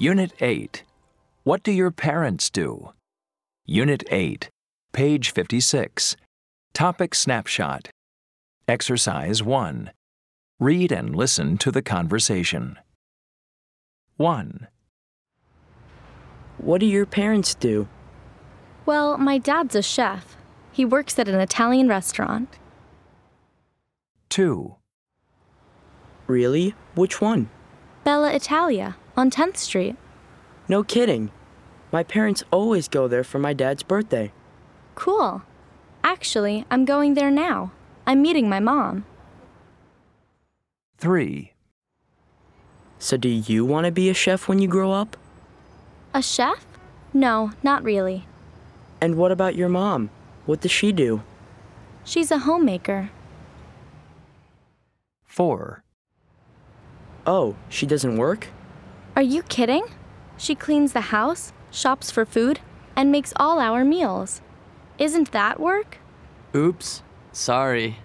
Unit 8. What do your parents do? Unit 8, page 56. Topic snapshot. Exercise 1. Read and listen to the conversation. 1. What do your parents do? Well, my dad's a chef. He works at an Italian restaurant. 2. Really? Which one? Bella Italia, on 10th Street. No kidding. My parents always go there for my dad's birthday. Cool. Actually, I'm going there now. I'm meeting my mom. 3. So do you want to be a chef when you grow up? A chef? No, not really. And what about your mom? What does she do? She's a homemaker. 4. Oh, she doesn't work? Are you kidding? She cleans the house, shops for food, and makes all our meals. Isn't that work? Oops, sorry.